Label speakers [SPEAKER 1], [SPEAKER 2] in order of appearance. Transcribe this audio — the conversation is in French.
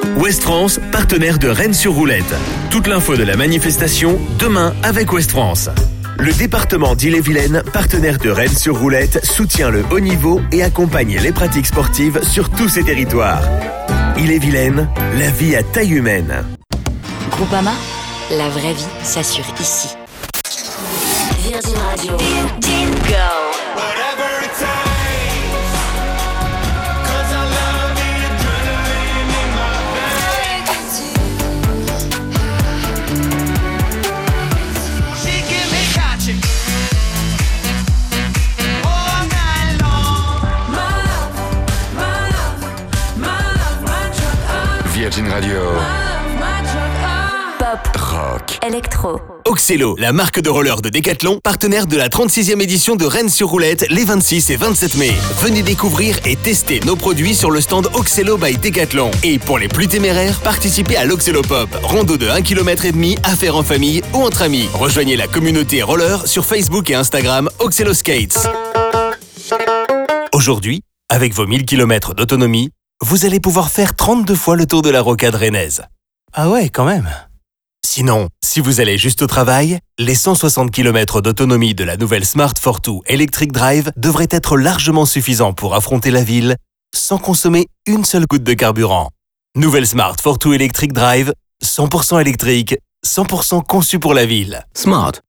[SPEAKER 1] Ouest France, partenaire de Rennes-sur-Roulette. Toute l'info de la manifestation, demain avec Ouest France. Le département d'Ille-et-Vilaine, partenaire de Rennes-sur-Roulette, soutient le haut niveau et accompagne les pratiques sportives sur tous ses territoires. Ille-et-Vilaine, la vie à taille humaine.
[SPEAKER 2] Groupama, la vraie vie s'assure ici. Virgin Radio. Virgin Go.
[SPEAKER 3] Virgin Radio.
[SPEAKER 2] Pop.
[SPEAKER 3] Rock.
[SPEAKER 2] Électro.
[SPEAKER 1] Oxelo, la marque de roller de Decathlon, partenaire de la 36e édition de Rennes-sur-Roulette les 26 et 27 mai. Venez découvrir et tester nos produits sur le stand Oxelo by Decathlon. Et pour les plus téméraires, participez à l'Oxelo Pop, rando de 1,5 km à faire en famille ou entre amis. Rejoignez la communauté roller sur Facebook et Instagram Oxelo Skates. Aujourd'hui, avec vos 1000 km d'autonomie, vous allez pouvoir faire 32 fois le tour de la rocade rennaise. Ah ouais, quand même. Sinon, si vous allez juste au travail, les 160 km d'autonomie de la nouvelle Smart Fortwo Electric Drive devraient être largement suffisants pour affronter la ville sans consommer une seule goutte de carburant. Nouvelle Smart Fortwo Electric Drive, 100% électrique, 100% conçue pour la ville.
[SPEAKER 4] Smart.